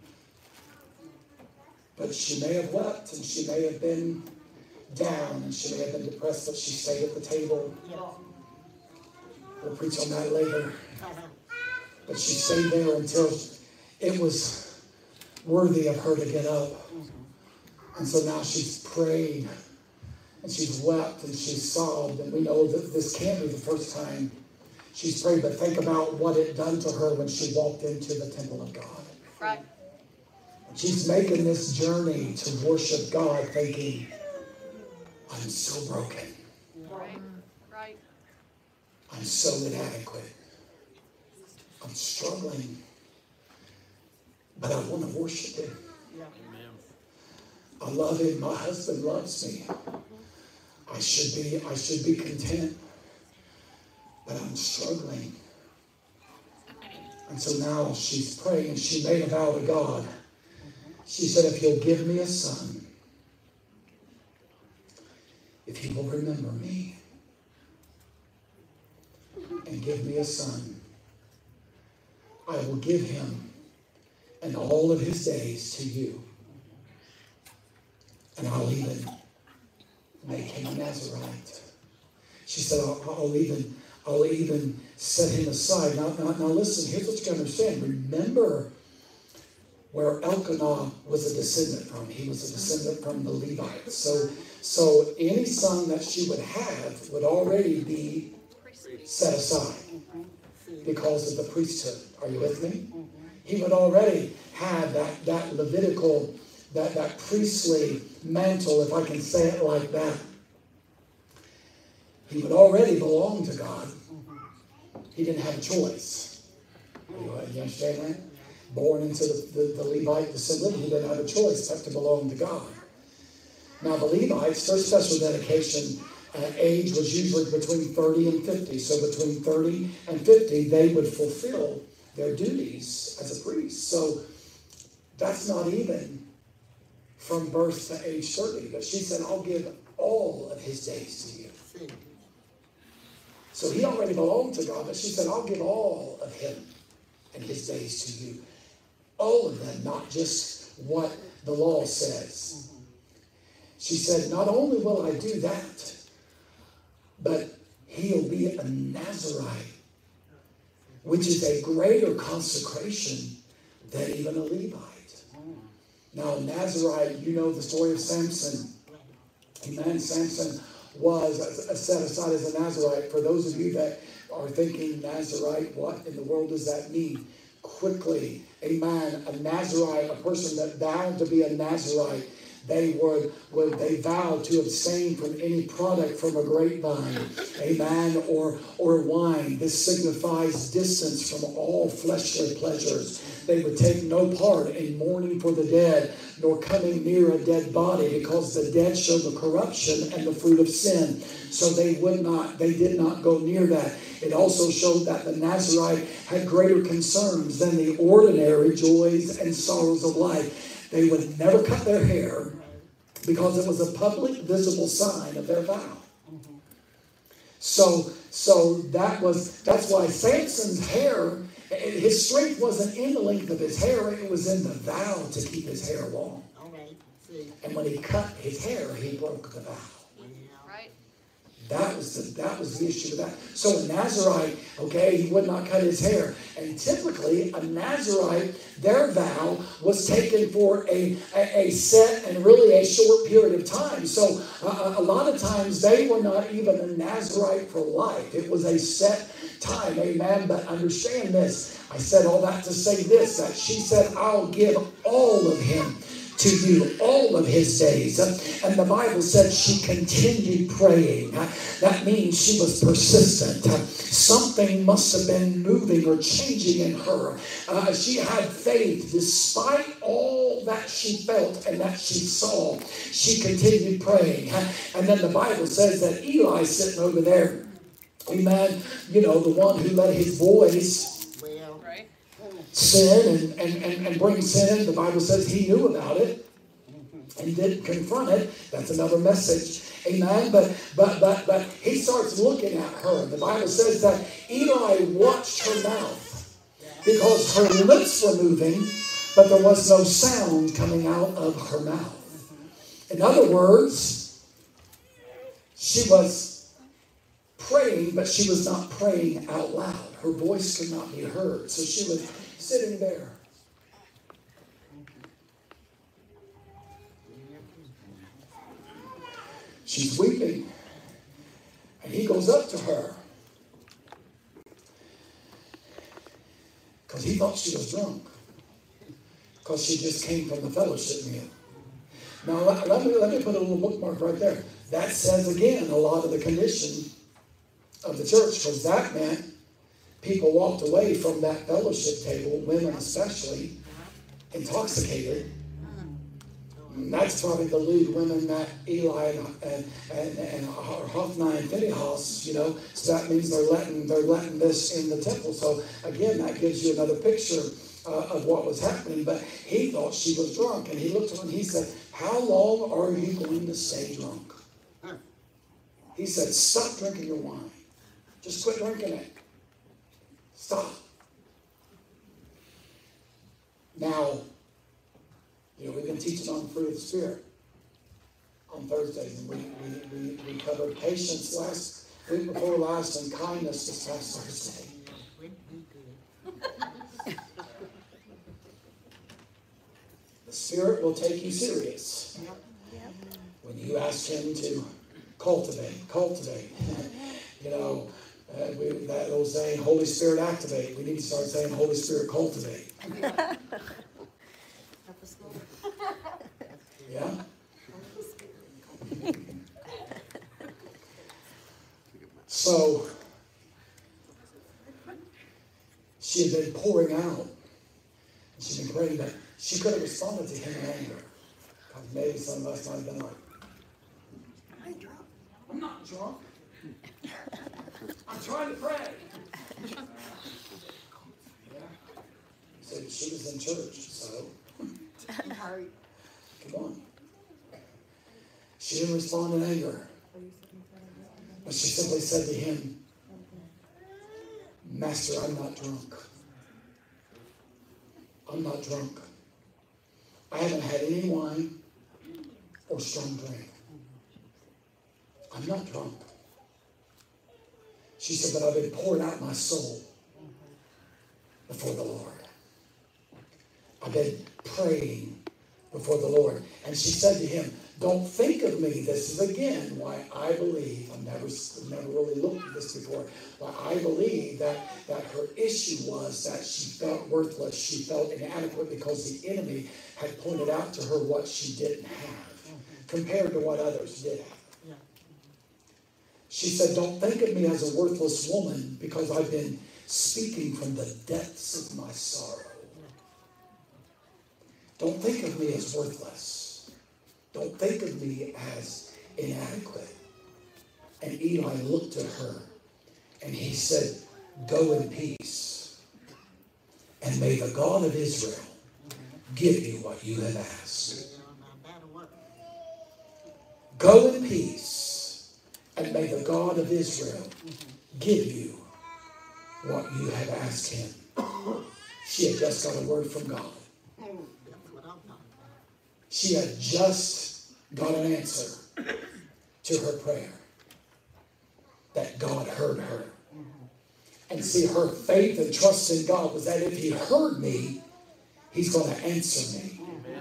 But she may have wept and she may have been down and she may have been depressed, but she stayed at the table. We'll preach on that later. But she stayed there until it was worthy of her to get up. And so now she's prayed and she's wept and she's sobbed. And we know that this can't be the first time she's prayed, but think about what it done to her when she walked into the temple of God. Right. She's making this journey to worship God thinking, I'm so broken. Right. Right. I'm so inadequate. I'm struggling. But I want to worship him. I love him. My husband loves me. I should be, I should be content. But I'm struggling. And so now she's praying. She made a vow to God. She said, if you'll give me a son, if he will remember me and give me a son, I will give him and all of his days to you. And I'll even make him a Nazirite. She said, I'll, I'll even I'll even set him aside. Now, now, now listen, here's what you can understand. Remember where Elkanah was a descendant from. He was a descendant from the Levites. So, so any son that she would have would already be set aside because of the priesthood. Are you with me? He would already have that, that Levitical, that, that priestly mantle, if I can say it like that. He would already belong to God. He didn't have a choice. You understand that? Born into the, the, the Levite descendant, he didn't have a choice but to belong to God. Now the Levites, their special dedication uh, age was usually between thirty and fifty. So between thirty and fifty, they would fulfill their duties as a priest. So that's not even from birth to age thirty. But she said, I'll give all of his days to you. So he already belonged to God, but she said, I'll give all of him and his days to you. All of them, not just what the law says. She said, not only will I do that, but he'll be a Nazirite, which is a greater consecration than even a Levite. Now, Nazirite, you know the story of Samson. Amen. Samson was set aside as a Nazirite. For those of you that are thinking, Nazirite, what in the world does that mean? Quickly, amen, a Nazirite, a person that vowed to be a Nazirite, they would, would they vowed to abstain from any product from a grapevine, amen, or, or wine. This signifies distance from all fleshly pleasures. They would take no part in mourning for the dead, nor coming near a dead body, because the dead show the corruption and the fruit of sin. So they would not, they did not go near that. It also showed that the Nazarite had greater concerns than the ordinary joys and sorrows of life. They would never cut their hair because it was a public, visible sign of their vow. So, so that was, that's why Samson's hair, his strength wasn't in the length of his hair, it was in the vow to keep his hair long. And when he cut his hair, he broke the vow. Right. That was the that was the issue with that. So a Nazarite, okay, he would not cut his hair. And typically, a Nazarite, their vow was taken for a, a, a set and really a short period of time. So uh, a lot of times they were not even a Nazarite for life. It was a set time, amen. But understand this. I said all that to say this, that she said, I'll give all of him to you, all of his days. And the Bible said she continued praying. That means she was persistent. Something must have been moving or changing in her. Uh, she had faith despite all that she felt and that she saw. She continued praying. And then the Bible says that Eli sitting over there, amen, you know, the one who let his boys sin and, and, and, and bring sin. The Bible says he knew about it and didn't confront it. That's another message. Amen. But but but but he starts looking at her. The Bible says that Eli watched her mouth because her lips were moving, but there was no sound coming out of her mouth. In other words, she was praying, but she was not praying out loud. Her voice could not be heard. So she was sitting there. She's weeping. And he goes up to her. Because he thought she was drunk. Because she just came from the fellowship meal. Now, let, let, me, let me put a little bookmark right there. That says, again, a lot of the condition of the church. Because that meant people walked away from that fellowship table, women especially, intoxicated. And that's probably the lewd women that Eli and, and, and, and Hophni and Phinehas, you know. So that means they're letting, they're letting this in the temple. So again, that gives you another picture uh, of what was happening. But he thought she was drunk. And he looked at her and he said, how long are you going to stay drunk? He said, stop drinking your wine. Just quit drinking it. Stop. Now, you know, we've been teaching on the fruit of the Spirit on Thursdays, and we, we, we, we covered patience last week before last and kindness this past Thursday. The Spirit will take you serious when you ask Him to cultivate, cultivate. You know, uh, we, that old saying, Holy Spirit activate. We need to start saying, Holy Spirit cultivate. Yeah? So, she had been pouring out. She'd been praying, but she could have responded to him in anger. Because maybe some of us might have been like, I ain't drunk. I'm not drunk. I'm trying to pray. Yeah. So she was in church, so. Come on. She didn't respond in anger. But she simply said to him, Master, I'm not drunk. I'm not drunk. I haven't had any wine or strong drink. I'm not drunk. She said, but I've been pouring out my soul before the Lord. I've been praying before the Lord. And she said to him, don't think of me. This is again why I believe, I've never, never really looked at this before, why I believe that, that her issue was that she felt worthless. She felt inadequate because the enemy had pointed out to her what she didn't have. compared to what others did. She said, don't think of me as a worthless woman because I've been speaking from the depths of my sorrow. Don't think of me as worthless. Don't think of me as inadequate. And Eli looked at her and he said, go in peace. And may the God of Israel give you what you have asked. Go in peace. And may the God of Israel give you what you have asked him. She had just got a word from God. She had just got an answer to her prayer. That God heard her. And see, her faith and trust in God was that if he heard me, he's going to answer me.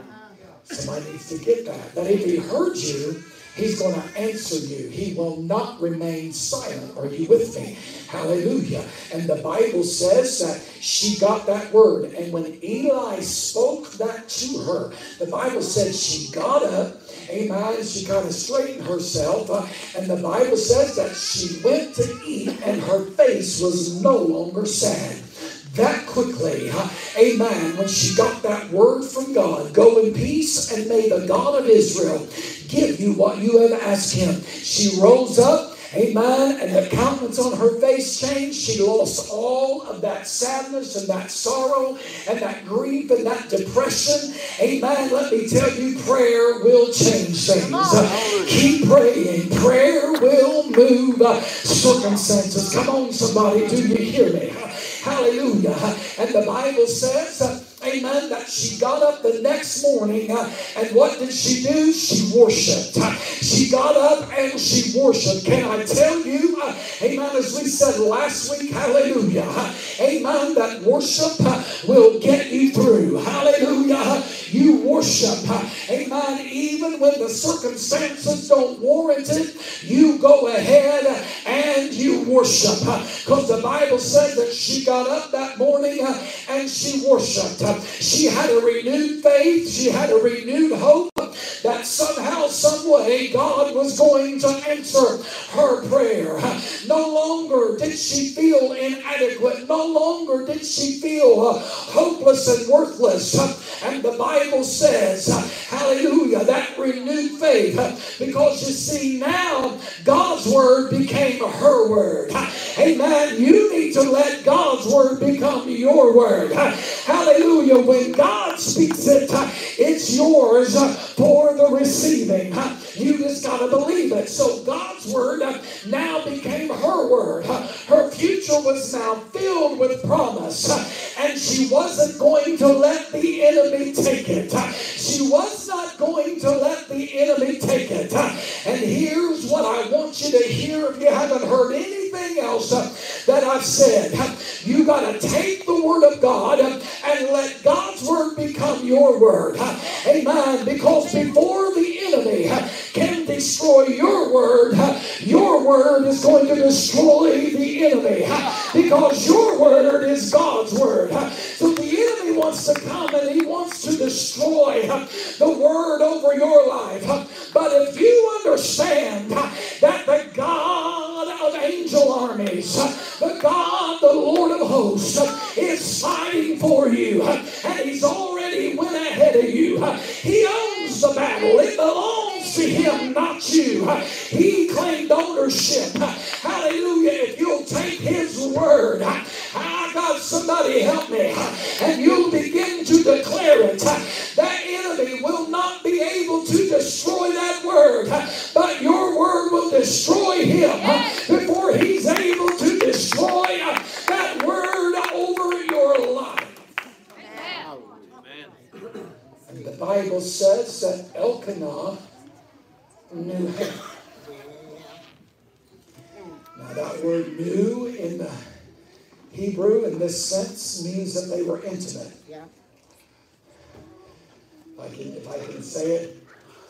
Somebody needs to get that. That if he heard you, he's going to answer you. He will not remain silent. Are you with me? Hallelujah. And the Bible says that she got that word. And when Eli spoke that to her, the Bible says she got up. Amen. She kind of straightened herself. Uh, and the Bible says that she went to eat and her face was no longer sad. That quickly, uh, amen, when she got that word from God, go in peace and may the God of Israel give you what you have asked him. She rose up, amen, and the countenance on her face changed. She lost all of that sadness and that sorrow and that grief and that depression. Amen. Let me tell you, prayer will change things. Uh, keep praying. Prayer will move uh, circumstances. Come on, somebody, do you hear me? Hallelujah. And the Bible says, uh, amen, that she got up the next morning uh, and what did she do? She worshiped. Uh, she got up and she worshiped. Can I tell you, uh, amen, as we said last week, hallelujah, uh, amen, that worship uh, will get you through. Hallelujah. You worship. Uh, amen. Even when the circumstances don't warrant it, you go ahead and you worship. Because uh, the Bible said that she got up that morning uh, and she worshiped. Uh, she had a renewed faith. She had a renewed hope that somehow, some way, God was going to answer her prayer. No longer did she feel inadequate. No longer did she feel uh, hopeless and worthless. And the Bible says, hallelujah, that renewed faith. Because you see, now God's word became her word. Amen. You need to let God's word become your word. Hallelujah. When God speaks it, it's yours for the receiving. You just got to believe it. So God's word now became her word. Her future was now filled with promise. And she wasn't going to let the enemy take it. She was not going to let the enemy take it. And here's what I want you to hear if you haven't heard anything else that I've said. You got to take the word of God and let God's word become your word. Amen. Because before the enemy can destroy your word, your word is going to destroy the enemy. Because your word is God's word. So the enemy wants to come and he wants to destroy the word over your life. But if you understand that the God of angel armies, the God, the Lord of hosts, is fighting for you, and he's already went ahead of you. He owns the battle. It belongs to him, not you. He claimed ownership. Hallelujah. If you'll take his word, I got somebody help me, and you'll begin to declare it, that enemy will not be able to destroy that word, but your word will destroy him before he's able to destroy that word over your life. Amen. And the Bible says that Elkanah knew him. Now that word knew in the Hebrew in this sense means that they were intimate. Yeah. If I can, if I can say it,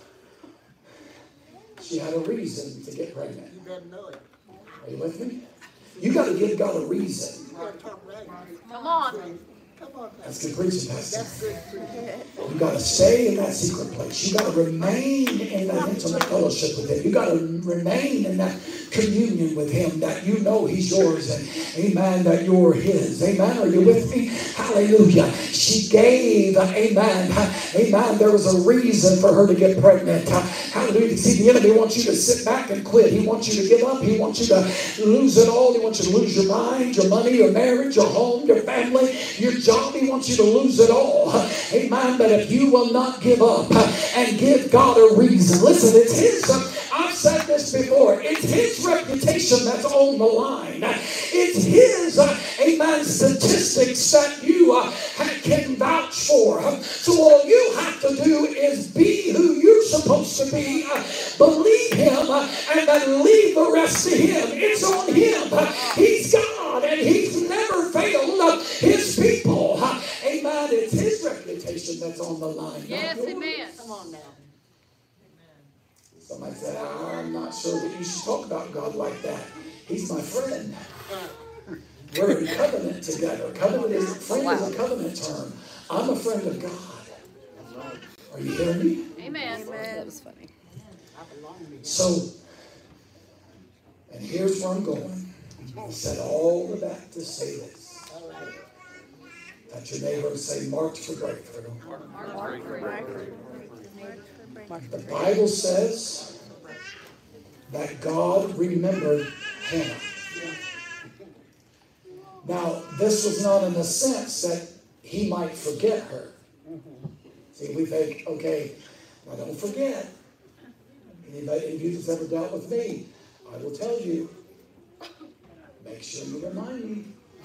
she had a reason to get pregnant. You better know it. Are you with me? You got to give God a reason. Come on. That's good preaching, Pastor. You got to stay in that secret place. You got to remain in that intimate fellowship with Him. You got to remain in that communion with Him, that you know He's yours, and amen, that you're His. Amen. Are you with me? Hallelujah. She gave, amen, amen. There was a reason for her to get pregnant. Hallelujah. See, the enemy wants you to sit back and quit. He wants you to give up. He wants you to lose it all. He wants you to lose your mind, your money, your marriage, your home, your family, your job. He wants you to lose it all. Amen. But if you will not give up and give God a reason, listen, it's His. I've said this before. It's His reputation that's on the line. It's His, uh, amen, statistics that you uh, can vouch for. So all you have to do is be who you're supposed to be. Uh, believe Him uh, and then leave the rest to Him. It's on Him. Uh, he's God and He's never failed uh, His people. Uh, amen. It's His reputation that's on the line. Yes, amen. Come on now. Somebody said, I'm not sure that you should talk about God like that. He's my friend. We're in covenant together. Covenant is, friend is a covenant term. I'm a friend of God. Are you hearing me? Amen. That was funny. So, and here's where I'm going. I said all of that to say this. Touch your neighbor and say, marked for breakthrough. The Bible says that God remembered Hannah. Now, this was not in the sense that He might forget her. See, we think, okay, now don't forget. Anybody of you that's ever dealt with me, I will tell you, make sure you remind me.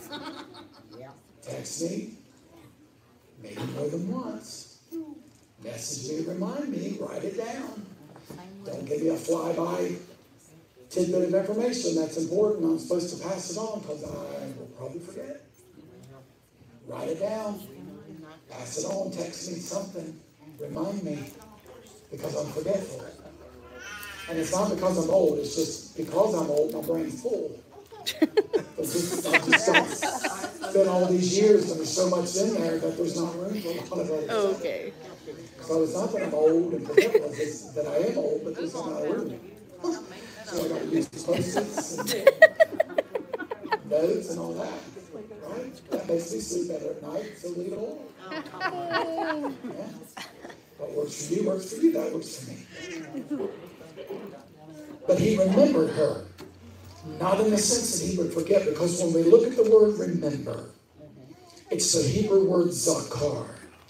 Text me, maybe more than once. Message me, remind me, write it down. Don't give me a flyby tidbit of information that's important. I'm supposed to pass it on because I will probably forget. Write it down. Pass it on. Text me something. Remind me because I'm forgetful. And it's not because I'm old. It's just because I'm old, my brain's full. It's just, I've just got, been all these years and there's so much in there that there's not room for a lot of other stuff. Okay. So it's not that I'm old and forgetful, it's that I am old, but there's not room. So I got to use post-its and notes and all that. Right? That makes me sleep better at night, so leave it alone. Yeah. What works for you works for you, that works for me. But He remembered her. Not in the sense that He would forget, because when we look at the word remember, it's the Hebrew word zakar.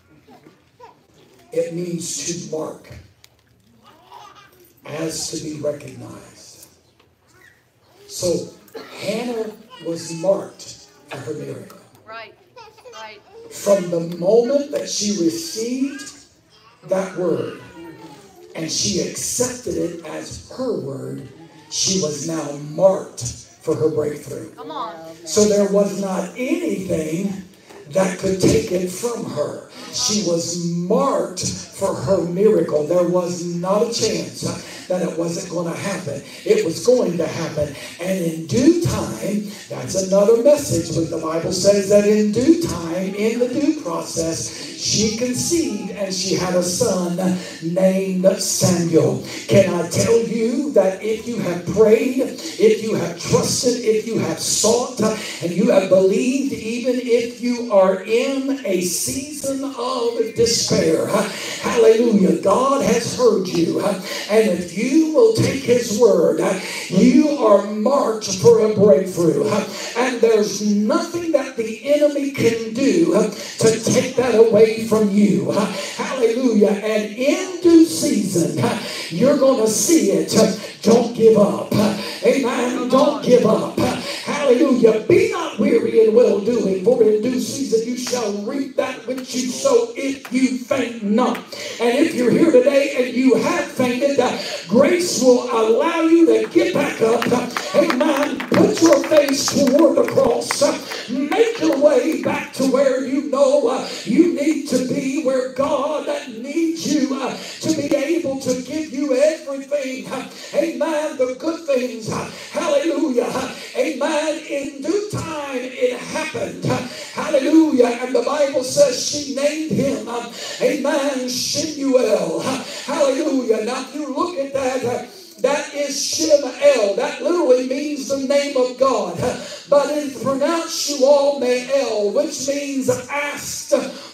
It means to mark, as to be recognized. So Hannah was marked for her miracle. Right. Right. From the moment that she received that word and she accepted it as her word, she was now marked for her breakthrough. Come on. So there was not anything that could take it from her. She was marked for her miracle. There was not a chance that it wasn't going to happen. It was going to happen. And in due time, that's another message, but the Bible says that in due time, in the due process, she conceived and she had a son named Samuel. Can I tell you that if you have prayed, if you have trusted, if you have sought, and you have believed, even if you are in a season of despair, hallelujah, God has heard you. And if you will take His word, you are marked for a breakthrough. And there's nothing that the enemy can do to take that away from you. Hallelujah. And in due season, you're going to see it. Don't give up. Amen. Don't give up. Hallelujah. Be not weary in well doing, for in due season you shall reap that which you sow if you faint not. And if you're here today and you have fainted, uh, grace will allow you to get back up. Uh, amen. Put your face toward the cross. Uh, make your way back to where you know uh, you need to be, where God needs you uh, to be able to give you everything. Uh, amen. The good things. Uh, hallelujah. Uh, amen. In due time it happened. Uh, hallelujah. And the Bible Bible says she named him, uh, amen, Shemuel. Hallelujah. Now, if you look at that, uh, that is Shemuel. That literally means the name of God. But it's pronounced Shemuel, which means asked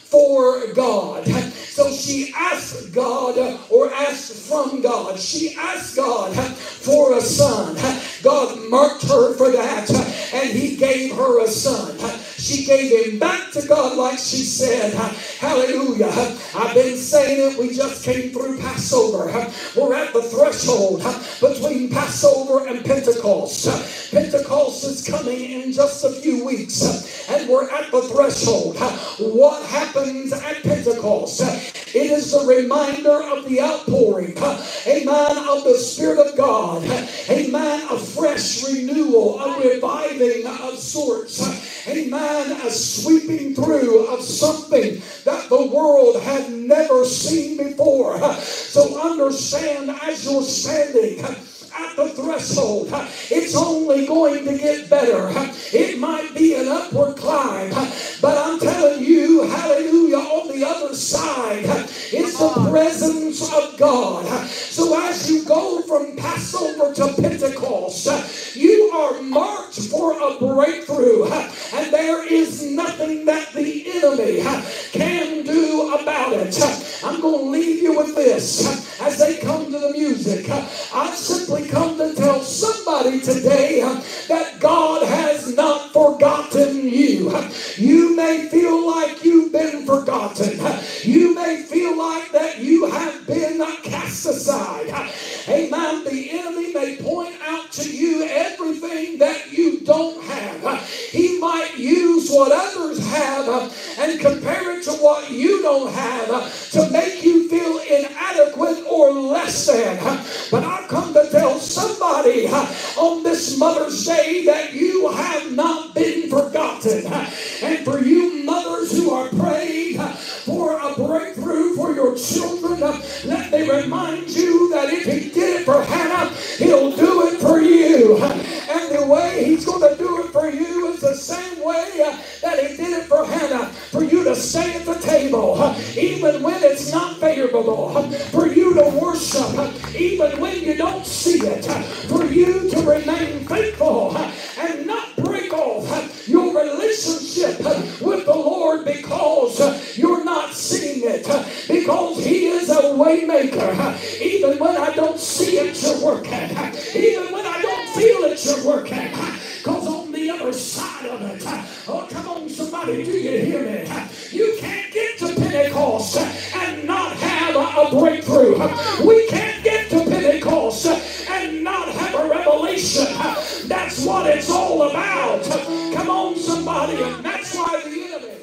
for God. So she asked God, or asked from God. She asked God for a son. God marked her for that, and he gave her a son. She gave him back to God like she said. Hallelujah. I've been saying it. We just came through Passover. We're at the threshold between Passover and Pentecost. Pentecost is coming in just a few weeks, and we're at the threshold. What happens at Pentecost? It is a reminder of the outpouring, amen, of the Spirit of God. Amen, a fresh renewal, a reviving of sorts. Amen, a sweeping through of something that the world had never seen before. So understand, as you're standing at the threshold, it's only going to get better. It might be an upward climb, but I'm telling you, hallelujah, on the other side, it's the presence of God. So as you go from Passover to Pentecost, you are marked for a breakthrough, and there is nothing that the enemy can do about it. I'm going to leave you with this as they come to the music. I simply come to tell somebody today that God has not forgotten you. You may feel like you've been forgotten. You may feel like that you have been cast aside. Amen. The enemy may point out to you everything that you don't have. He might use what others have and compare it to what you don't have to make you feel inadequate or less than. But I've come to tell somebody on this Mother's Day that you have not been forgotten. And for you mothers who are praying for a breakthrough for your children, let me remind you that if he did it for Hannah, he'll do it for you. And the way he's going to do it for you is the same way that he did it for Hannah. For you to stay at the table, even when it's not favorable. For you to worship, even when you don't see it. For you to remain faithful and not break off your relationship with the Lord because you're not seeing it. Because he is a way maker. Even when I don't see it, you're working. Even when I don't feel it, you're working. Because on the other side of it, oh, come on, somebody, do you hear me? You can't get to Pentecost and not have a, a breakthrough. We can't get to Pentecost and not have a revelation. That's what it's all about. Come on, somebody, and that's why the enemy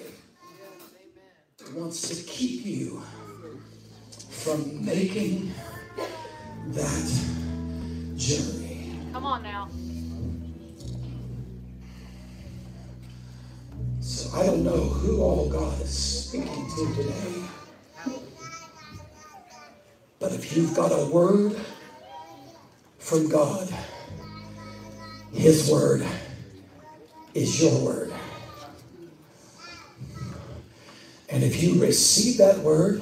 wants to keep you from making that journey. Come on now. So I don't know who all God is speaking to today. But if you've got a word from God, his word is your word. And if you receive that word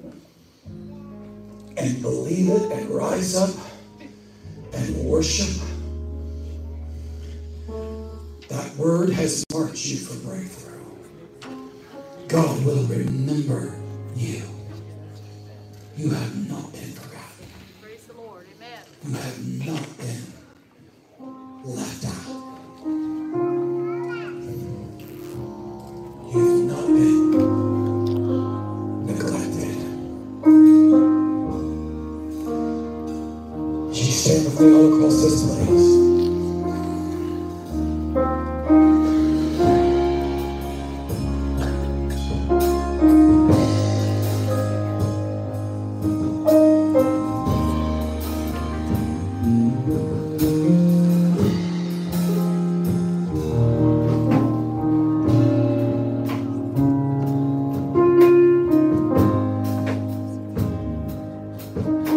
and believe it and rise up and worship, that word has marked you for breakthrough. God will remember you. You have not been forgotten. Praise the Lord. Amen. You have not been left out. You've not been neglected. As you stand with me all across this place,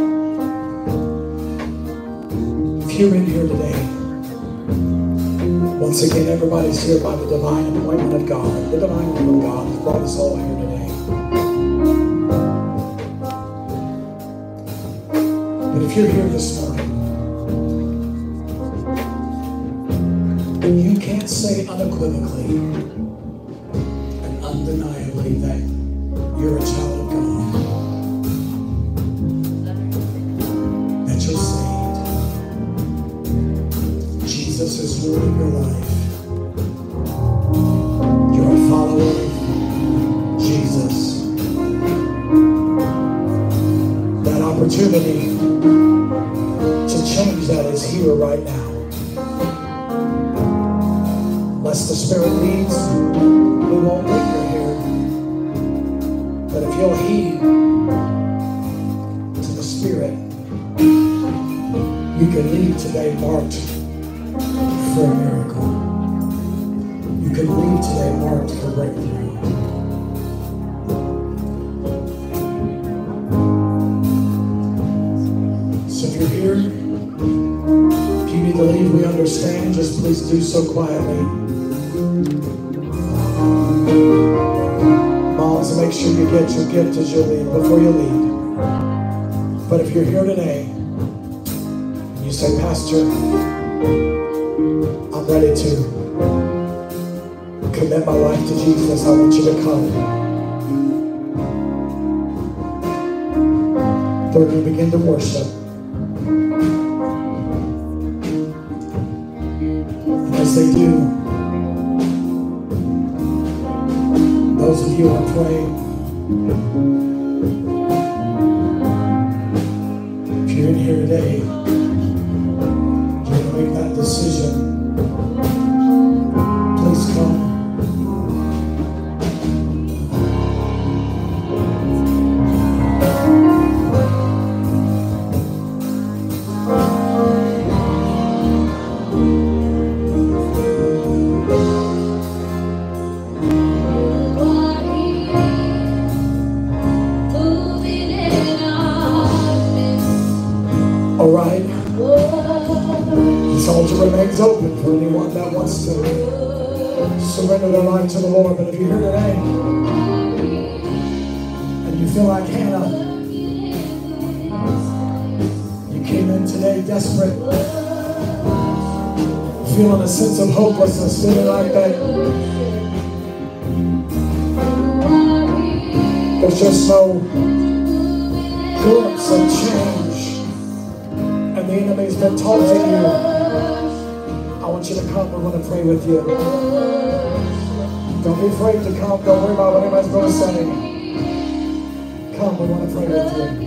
if you're in here today Once again, everybody's here by the divine appointment of God. The divine will of God has brought us all here today. But if you're here this morning, you can't say unequivocally and undeniably that you're a child of God, that you're saved. Jesus is Lord of your life. You're a follower of Jesus. That opportunity to change that is here right now. Unless the Spirit leads, we won't linger here. But if you'll heed to the Spirit, you can leave today marked for a miracle. You can leave today marked for breakthrough. So if you're here, if you need to leave, we understand. Just please do so quietly. Moms, make sure you get your gift as you leave, before you leave. But if you're here today, and you say, Pastor, I'm ready to commit my life to Jesus, I want you to come. They're going to begin to worship. And as they do, those of you who are praying, if you're in here today, you're going to make that decision, please come. All right. This altar remains open for anyone that wants to surrender their life to the Lord. But if you're here today and you feel like Hannah, you came in today desperate, feeling a sense of hopelessness, feeling like that there's just no glimpse of change. The enemy's been taunting you. I want you to come. We want to pray with you. Don't be afraid to come. Don't worry about what anybody's going to say. Come, we want to pray with you.